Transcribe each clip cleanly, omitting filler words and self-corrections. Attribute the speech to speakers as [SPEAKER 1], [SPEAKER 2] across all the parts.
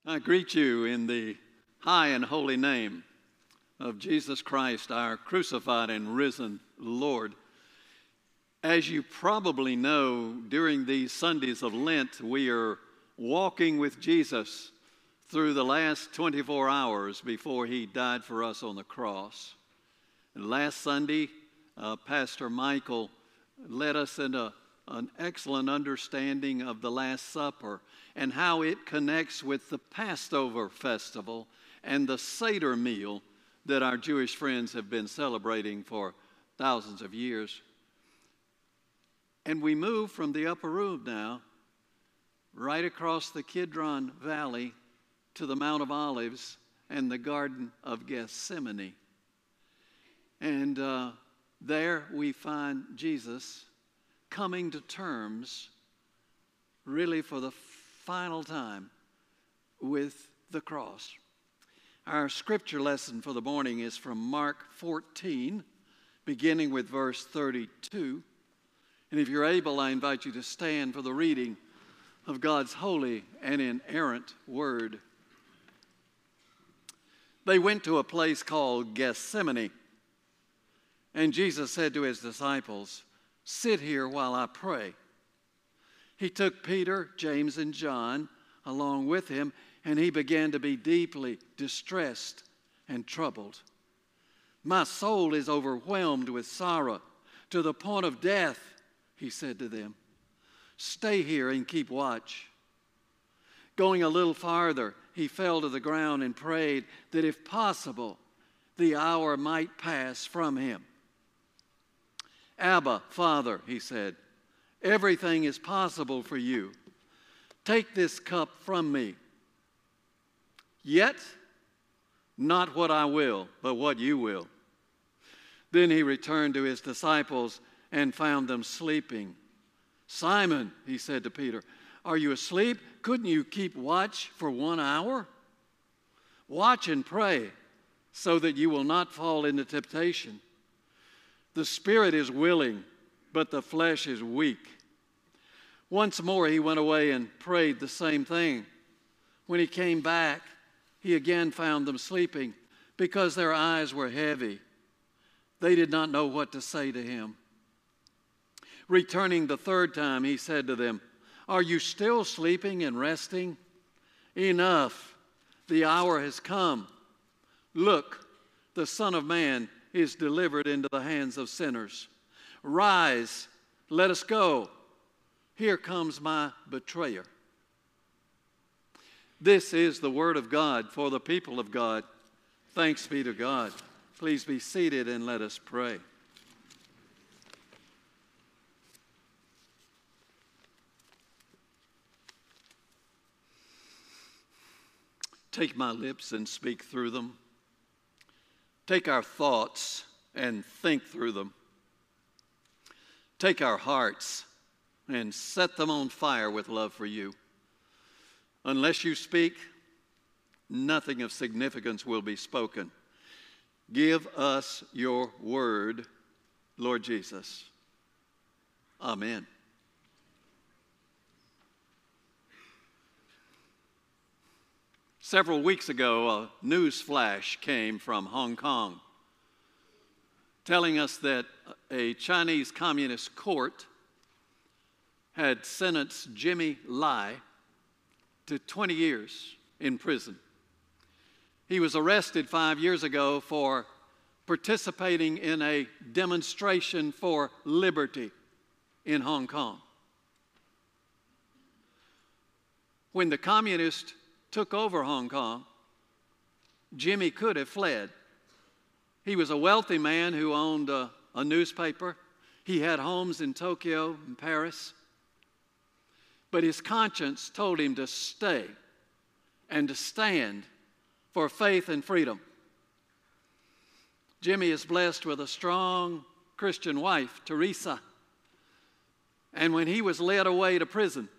[SPEAKER 1] I greet you in the high and holy name of Jesus Christ, our crucified and risen Lord. As you probably know, during these Sundays of Lent, we are walking with Jesus through the last 24 hours before he died for us on the cross. And last Sunday, Pastor Michael led us into an excellent understanding of the Last Supper and how it connects with the Passover festival and the Seder meal that our Jewish friends have been celebrating for thousands of years. And we move from the upper room now, right across the Kidron Valley to the Mount of Olives and the Garden of Gethsemane. And there we find Jesus coming to terms, really for the final time, with the cross. Our scripture lesson for the morning is from Mark 14, beginning with verse 32. And if you're able, I invite you to stand for the reading of God's holy and inerrant word. They went to a place called Gethsemane, and Jesus said to his disciples, "Sit here while I pray." He took Peter, James, and John along with him, and he began to be deeply distressed and troubled. "My soul is overwhelmed with sorrow to the point of death," he said to them. "Stay here and keep watch." Going a little farther, he fell to the ground and prayed that if possible, the hour might pass from him. "Abba, Father," he said, "everything is possible for you. Take this cup from me. Yet, not what I will, but what you will." Then he returned to his disciples and found them sleeping. "Simon," he said to Peter, "are you asleep? Couldn't you keep watch for 1 hour? Watch and pray so that you will not fall into temptation. The spirit is willing, but the flesh is weak." Once more he went away and prayed the same thing. When he came back, he again found them sleeping because their eyes were heavy. They did not know what to say to him. Returning the third time, he said to them, "Are you still sleeping and resting? Enough, the hour has come. Look, the Son of Man is delivered into the hands of sinners. Rise, let us go. Here comes my betrayer." This is the word of God for the people of God. Thanks be to God. Please be seated and let us pray. Take my lips and speak through them. Take our thoughts and think through them. Take our hearts and set them on fire with love for you. Unless you speak, nothing of significance will be spoken. Give us your word, Lord Jesus. Amen. Several weeks ago, a news flash came from Hong Kong telling us that a Chinese communist court had sentenced Jimmy Lai to 20 years in prison. He was arrested 5 years ago for participating in a demonstration for liberty in Hong Kong. When the communists took over Hong Kong, Jimmy could have fled. He was a wealthy man who owned a newspaper. He had homes in Tokyo and Paris. But his conscience told him to stay and to stand for faith and freedom. Jimmy is blessed with a strong Christian wife, Teresa. And when he was led away to prison,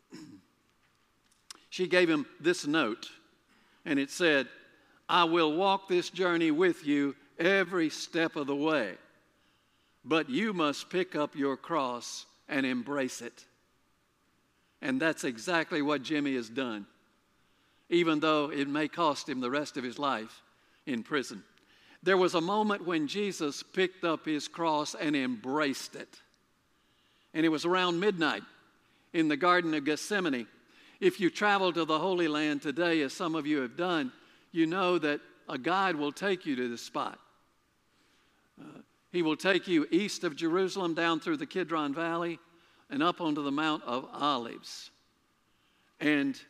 [SPEAKER 1] she gave him this note, and it said, "I will walk this journey with you every step of the way, but you must pick up your cross and embrace it." And that's exactly what Jimmy has done. even though it may cost him the rest of his life in prison. There was a moment when Jesus picked up his cross and embraced it. And it was around midnight in the Garden of Gethsemane. If you travel to the Holy Land today, as some of you have done, you know that a guide will take you to this spot. He will take you east of Jerusalem, down through the Kidron Valley, and up onto the Mount of Olives. And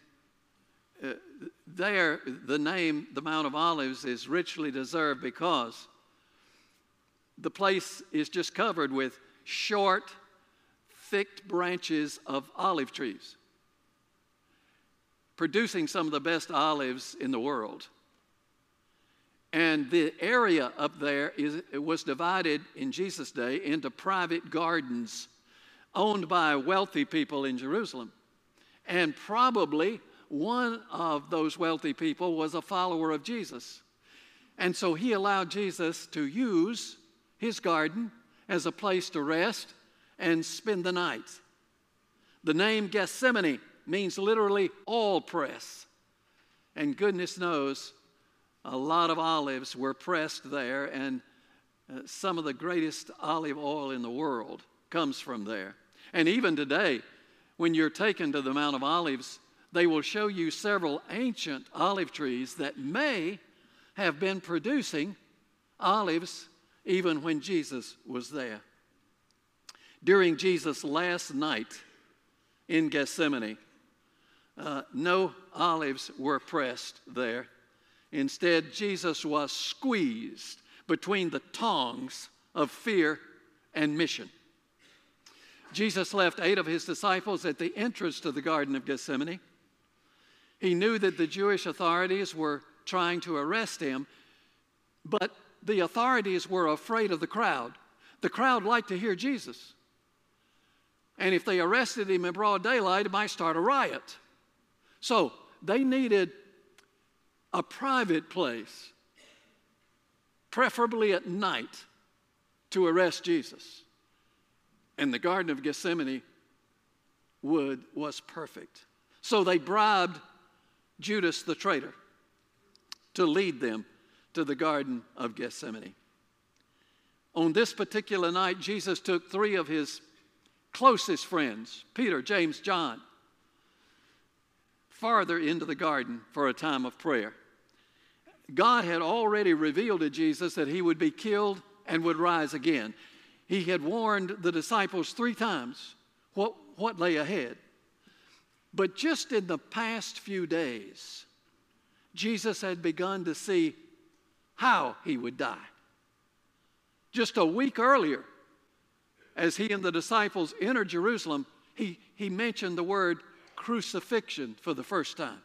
[SPEAKER 1] there, the name, the Mount of Olives, is richly deserved because the place is just covered with short, thick branches of olive trees, producing some of the best olives in the world. And the area up there was divided in Jesus' day into private gardens owned by wealthy people in Jerusalem. And probably one of those wealthy people was a follower of Jesus. And so he allowed Jesus to use his garden as a place to rest and spend the night. The name Gethsemane means literally oil press. And goodness knows, a lot of olives were pressed there, and some of the greatest olive oil in the world comes from there. And even today, when you're taken to the Mount of Olives, they will show you several ancient olive trees that may have been producing olives even when Jesus was there. During Jesus' last night in Gethsemane, no olives were pressed there. Instead, Jesus was squeezed between the tongs of fear and mission. Jesus left 8 of his disciples at the entrance to the Garden of Gethsemane. He knew that the Jewish authorities were trying to arrest him, but the authorities were afraid of the crowd. The crowd liked to hear Jesus. And if they arrested him in broad daylight, it might start a riot. So they needed a private place, preferably at night, to arrest Jesus. And the Garden of Gethsemane was perfect. So they bribed Judas the traitor to lead them to the Garden of Gethsemane. On this particular night, Jesus took 3 of his closest friends, Peter, James, John, farther into the garden for a time of prayer. God had already revealed to Jesus that he would be killed and would rise again. He had warned the disciples 3 times what lay ahead. But just in the past few days, Jesus had begun to see how he would die. Just a week earlier, as he and the disciples entered Jerusalem, he mentioned the word crucifixion for the first time.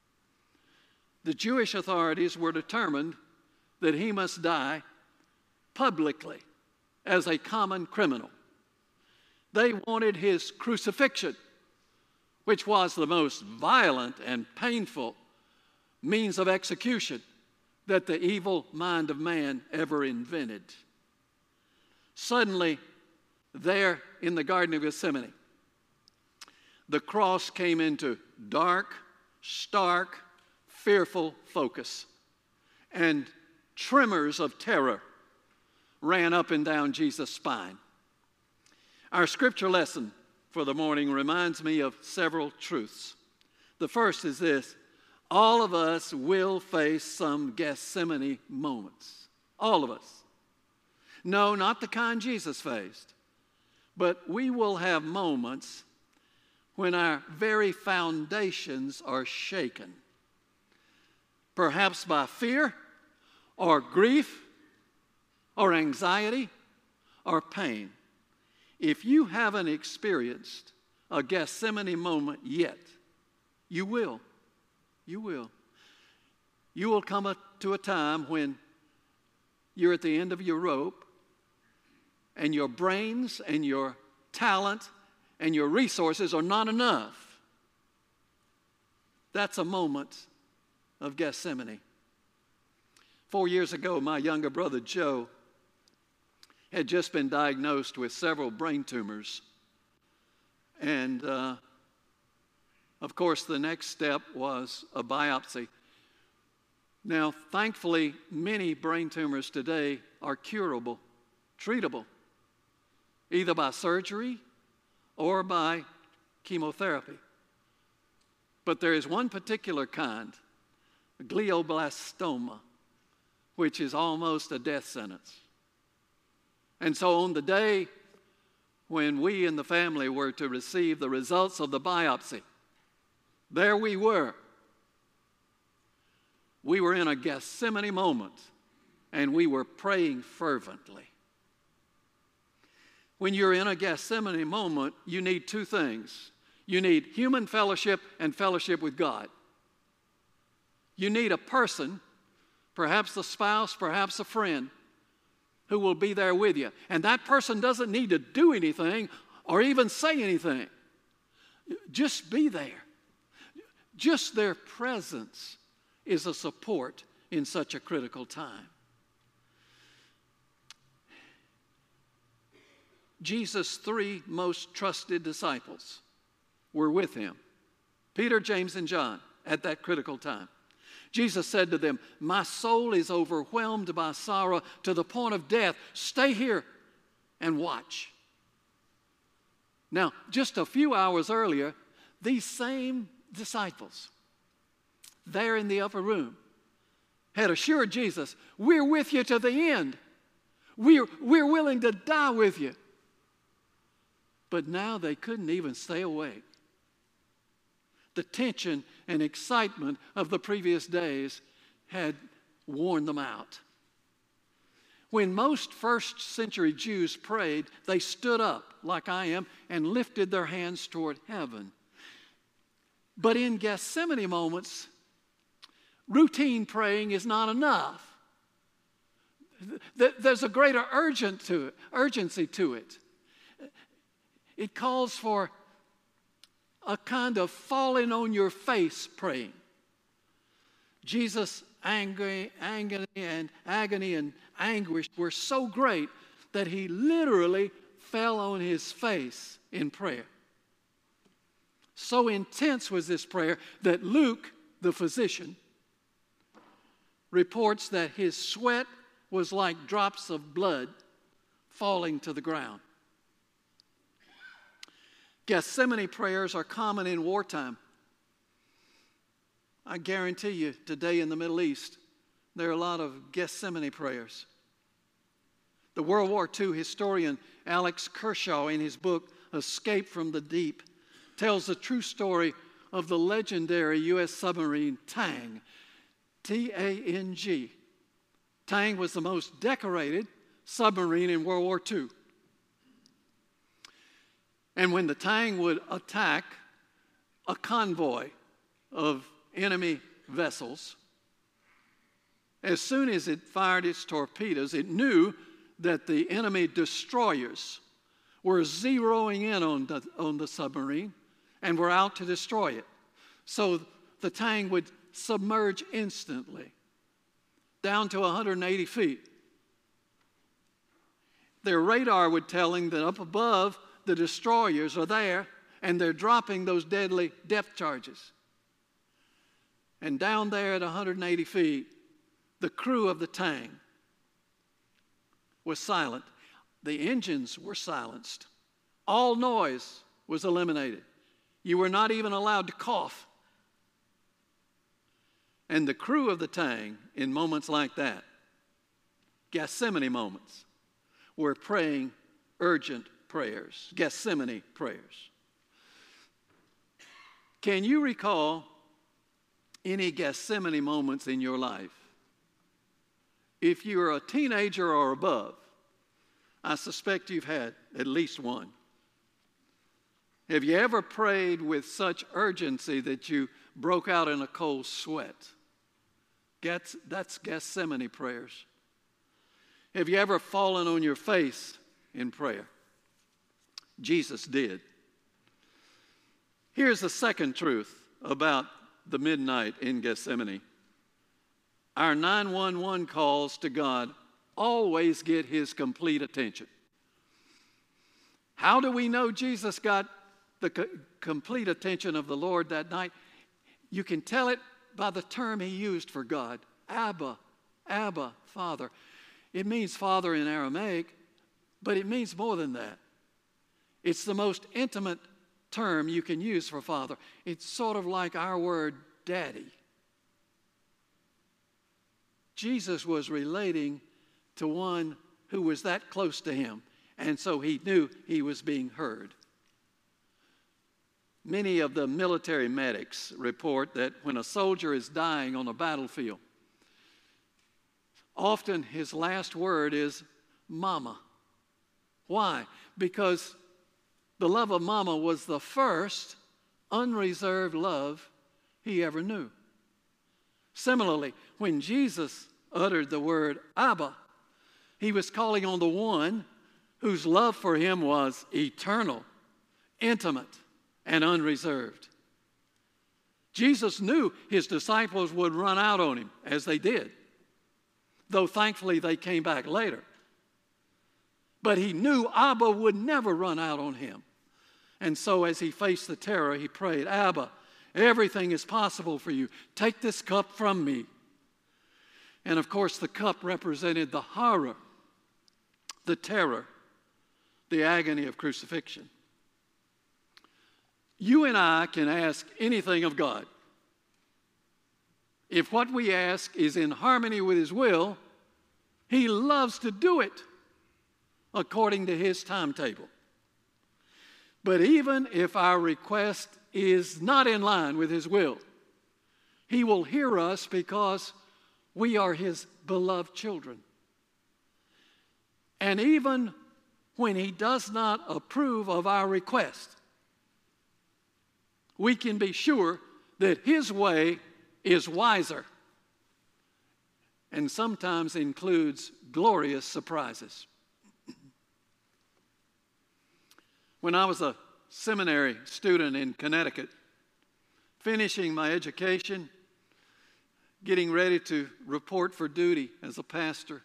[SPEAKER 1] The Jewish authorities were determined that he must die publicly as a common criminal. They wanted his crucifixion, which was the most violent and painful means of execution that the evil mind of man ever invented. Suddenly, there in the Garden of Gethsemane, the cross came into dark, stark, fearful focus, and tremors of terror ran up and down Jesus' spine. Our scripture lesson for the morning reminds me of several truths. The first is this: all of us will face some Gethsemane moments. All of us. No, not the kind Jesus faced, but we will have moments when our very foundations are shaken, perhaps by fear or grief or anxiety or pain. If you haven't experienced a Gethsemane moment yet, you will. You will. You will come to a time when you're at the end of your rope and your brains and your talent and your resources are not enough. That's a moment of Gethsemane. 4 years ago, my younger brother Joe had just been diagnosed with several brain tumors. And Of course, the next step was a biopsy. Now, thankfully, many brain tumors today are curable, treatable, either by surgery or by chemotherapy. But there is one particular kind, glioblastoma, which is almost a death sentence. And so on the day when we in the family were to receive the results of the biopsy, there we were. We were in a Gethsemane moment, and we were praying fervently. When you're in a Gethsemane moment, you need two things. You need human fellowship and fellowship with God. You need a person, perhaps a spouse, perhaps a friend, who will be there with you. And that person doesn't need to do anything or even say anything. Just be there. Just their presence is a support in such a critical time. Jesus' three most trusted disciples were with him, Peter, James, and John, at that critical time. Jesus said to them, "My soul is overwhelmed by sorrow to the point of death. Stay here and watch." Now, just a few hours earlier, these same disciples, there in the upper room, had assured Jesus, "We're with you to the end. We're willing to die with you." But now they couldn't even stay awake. The tension and excitement of the previous days had worn them out. When most first century Jews prayed, they stood up, like I am, and lifted their hands toward heaven. But in Gethsemane moments, routine praying is not enough. There's a greater urgency to it. It calls for a kind of falling on your face praying. Jesus' agony and anguish were so great that he literally fell on his face in prayer. So intense was this prayer that Luke, the physician, reports that his sweat was like drops of blood falling to the ground. Gethsemane prayers are common in wartime. I guarantee you, today in the Middle East, there are a lot of Gethsemane prayers. The World War II historian Alex Kershaw, in his book, Escape from the Deep, tells the true story of the legendary U.S. submarine Tang, T-A-N-G. Tang was the most decorated submarine in World War II. And when the Tang would attack a convoy of enemy vessels, as soon as it fired its torpedoes, it knew that the enemy destroyers were zeroing in on the submarine and were out to destroy it. So the Tang would submerge instantly down to 180 feet. Their radar would tell them that up above, the destroyers are there, and they're dropping those deadly depth charges. And down there at 180 feet, the crew of the Tang was silent. The engines were silenced. All noise was eliminated. You were not even allowed to cough. And the crew of the Tang, in moments like that, Gethsemane moments, were praying urgent prayers, Gethsemane prayers. Can you recall any Gethsemane moments in your life? If you're a teenager or above, I suspect you've had at least one. Have you ever prayed with such urgency that you broke out in a cold sweat? That's Gethsemane prayers. Have you ever fallen on your face in prayer? Jesus did. Here's the second truth about the midnight in Gethsemane. Our 911 calls to God always get his complete attention. How do we know Jesus got the complete attention of the Lord that night. You can tell it by the term he used for God, Abba, Abba, Father. It means Father in Aramaic, but it means more than that. It's the most intimate term you can use for Father. It's sort of like our word Daddy. Jesus was relating to one who was that close to him, and so he knew he was being heard. Many of the military medics report that when a soldier is dying on a battlefield, often his last word is Mama. Why? Because the love of Mama was the first unreserved love he ever knew. Similarly, when Jesus uttered the word Abba, he was calling on the one whose love for him was eternal, intimate, and unreserved. Jesus knew his disciples would run out on him, as they did, though thankfully they came back later. But he knew Abba would never run out on him. And so as he faced the terror, he prayed, Abba, everything is possible for you. Take this cup from me. And of course, the cup represented the horror, the terror, the agony of crucifixion. You and I can ask anything of God. If what we ask is in harmony with his will, he loves to do it according to his timetable. But even if our request is not in line with his will, he will hear us because we are his beloved children. And even when he does not approve of our request, we can be sure that his way is wiser and sometimes includes glorious surprises. When I was a seminary student in Connecticut, finishing my education, getting ready to report for duty as a pastor,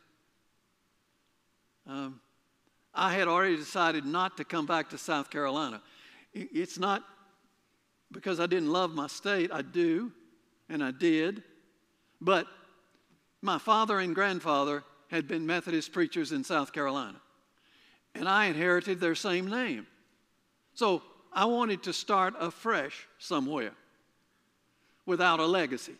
[SPEAKER 1] I had already decided not to come back to South Carolina. It's not because I didn't love my state. I do, and I did. But my father and grandfather had been Methodist preachers in South Carolina, and I inherited their same name. So I wanted to start afresh somewhere without a legacy.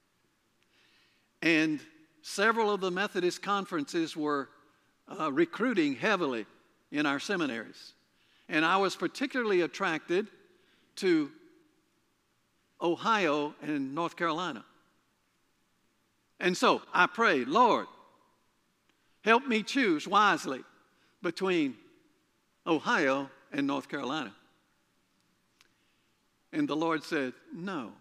[SPEAKER 1] And several of the Methodist conferences were recruiting heavily in our seminaries. And I was particularly attracted to Ohio and North Carolina. And so I prayed, Lord, help me choose wisely between Ohio and North Carolina. And the Lord said, no.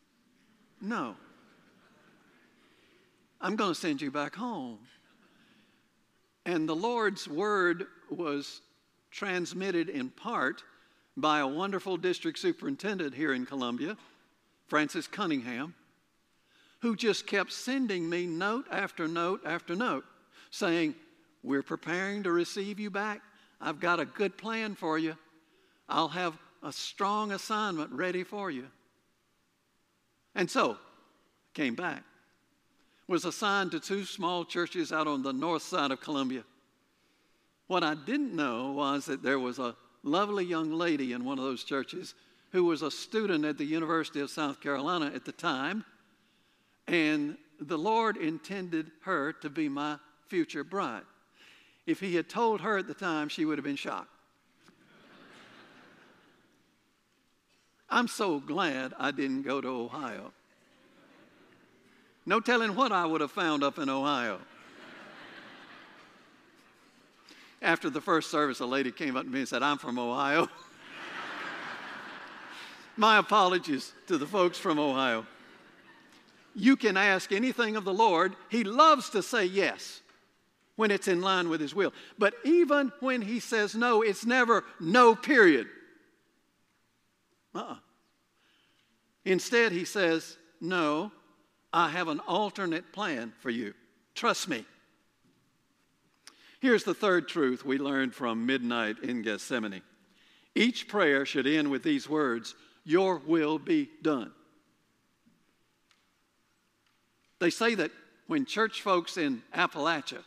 [SPEAKER 1] I'm going to send you back home. And the Lord's word was transmitted in part by a wonderful district superintendent here in Columbia, Francis Cunningham, who just kept sending me note after note after note, saying, we're preparing to receive you back. I've got a good plan for you. I'll have a strong assignment ready for you. And so, I came back. Was assigned to 2 small churches out on the north side of Columbia. What I didn't know was that there was a lovely young lady in one of those churches who was a student at the University of South Carolina at the time, and the Lord intended her to be my future bride. If he had told her at the time, she would have been shocked. I'm so glad I didn't go to Ohio. No telling what I would have found up in Ohio. After the first service, a lady came up to me and said, I'm from Ohio. My apologies to the folks from Ohio. You can ask anything of the Lord. He loves to say yes when it's in line with his will. But even when he says no, it's never no, period. Instead, he says, no, I have an alternate plan for you. Trust me. Here's the third truth we learned from midnight in Gethsemane. Each prayer should end with these words, "Your will be done." They say that when church folks in Appalachia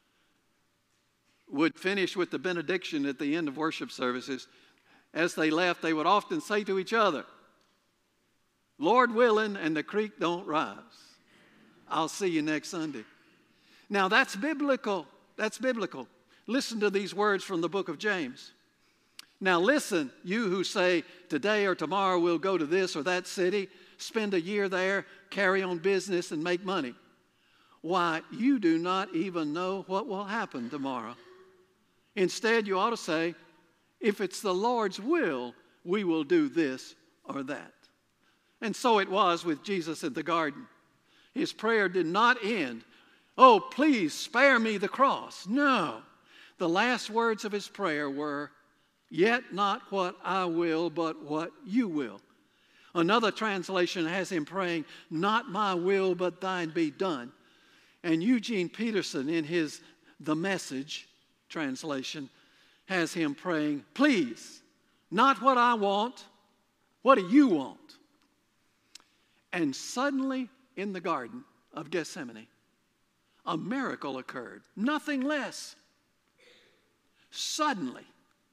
[SPEAKER 1] would finish with the benediction at the end of worship services, as they left, they would often say to each other, "Lord willing, and the creek don't rise. I'll see you next Sunday." Now that's biblical. That's biblical. Listen to these words from the book of James. "Now listen, you who say, today or tomorrow we'll go to this or that city, spend a year there, carry on business, and make money. Why, you do not even know what will happen tomorrow. Instead, you ought to say, if it's the Lord's will, we will do this or that." And so it was with Jesus in the garden. His prayer did not end, "Oh, please spare me the cross." No. The last words of his prayer were, "Yet not what I will, but what you will." Another translation has him praying, "Not my will, but thine be done." And Eugene Peterson, in his The Message translation, has him praying, "Please, not what I want, what do you want?" And suddenly in the Garden of Gethsemane, a miracle occurred, nothing less. Suddenly,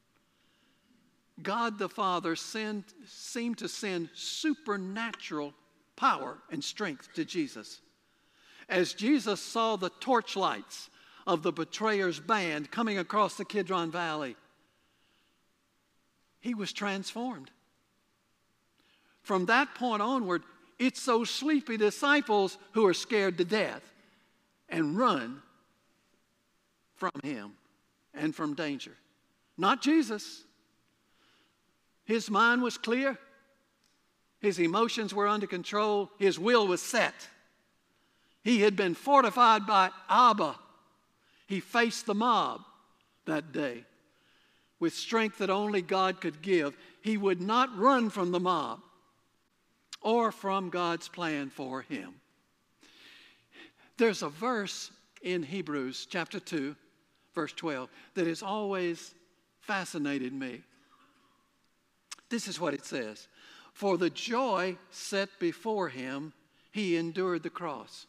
[SPEAKER 1] God the Father seemed to send supernatural power and strength to Jesus. As Jesus saw the torchlights of the betrayer's band coming across the Kidron Valley, he was transformed. From that point onward, it's those sleepy disciples who are scared to death and run from him and from danger. Not Jesus. His mind was clear. His emotions were under control. His will was set. He had been fortified by Abba. He faced the mob that day with strength that only God could give. He would not run from the mob or from God's plan for him. There's a verse in Hebrews chapter 2, verse 12, that has always fascinated me. This is what it says. "For the joy set before him, he endured the cross."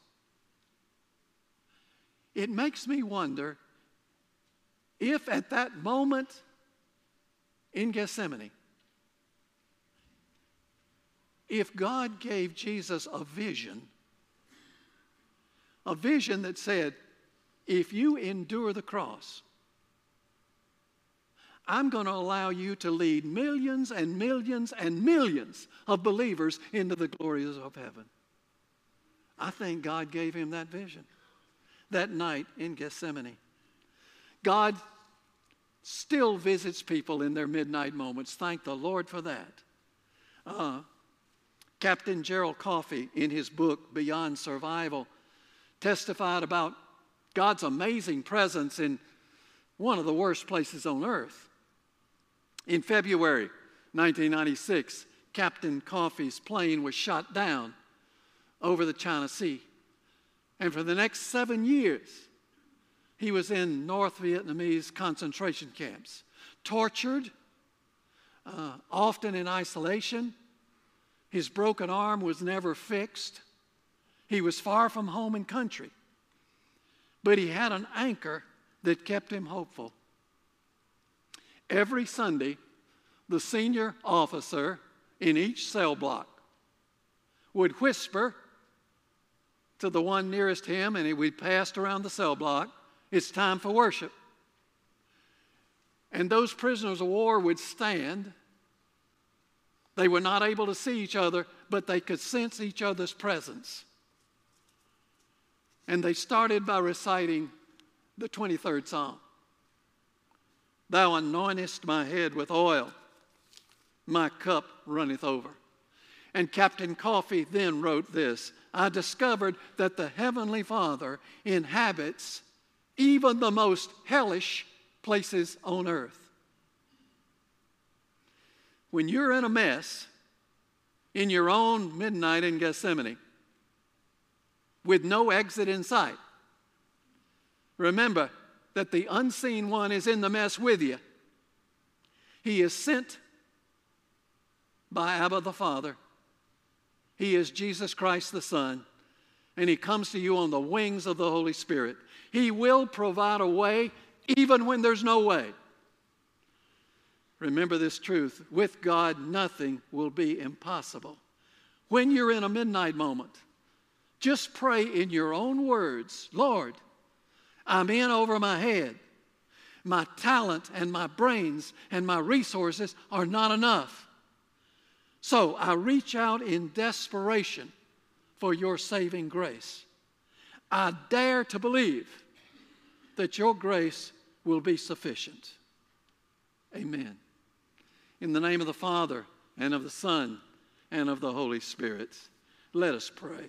[SPEAKER 1] It makes me wonder if at that moment in Gethsemane, if God gave Jesus a vision that said, if you endure the cross, I'm going to allow you to lead millions and millions and millions of believers into the glories of heaven. I think God gave him that vision that night in Gethsemane. God still visits people in their midnight moments. Thank the Lord for that. Captain Gerald Coffey, in his book, Beyond Survival, testified about God's amazing presence in one of the worst places on earth. In February 1996, Captain Coffey's plane was shot down over the China Sea. And for the next 7 years, he was in North Vietnamese concentration camps, tortured, often in isolation. His broken arm was never fixed. He was far from home and country. But he had an anchor that kept him hopeful. Every Sunday, the senior officer in each cell block would whisper to the one nearest him, and we passed around the cell block, "It's time for worship." And those prisoners of war would stand. They were not able to see each other, but they could sense each other's presence. And they started by reciting the 23rd Psalm. "Thou anointest my head with oil, my cup runneth over." And Captain Coffey then wrote this: "I discovered that the Heavenly Father inhabits even the most hellish places on earth." When you're in a mess in your own midnight in Gethsemane with no exit in sight, remember that the unseen one is in the mess with you. He is sent by Abba the Father. He is Jesus Christ the Son, and He comes to you on the wings of the Holy Spirit. He will provide a way even when there's no way. Remember this truth. With God, nothing will be impossible. When you're in a midnight moment, just pray in your own words, Lord, I'm in over my head. My talent and my brains and my resources are not enough. So I reach out in desperation for your saving grace. I dare to believe that your grace will be sufficient. Amen. In the name of the Father, and of the Son, and of the Holy Spirit, let us pray.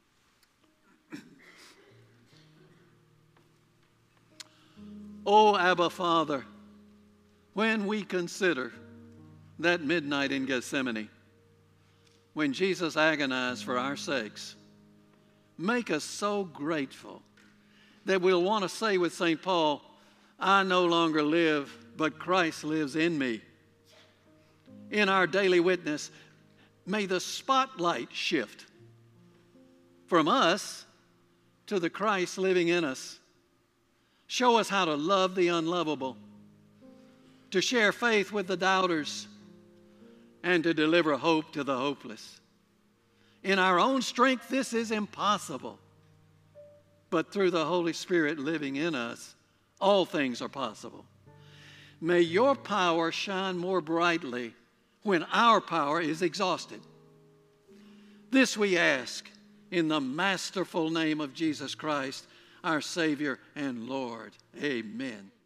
[SPEAKER 1] Oh, Abba Father, when we consider that midnight in Gethsemane, when Jesus agonized for our sakes, make us so grateful that we'll want to say with St. Paul, I no longer live, but Christ lives in me. In our daily witness, may the spotlight shift from us to the Christ living in us. Show us how to love the unlovable, to share faith with the doubters, and to deliver hope to the hopeless. In our own strength, this is impossible. But through the Holy Spirit living in us, all things are possible. May your power shine more brightly when our power is exhausted. This we ask in the masterful name of Jesus Christ, our Savior and Lord. Amen.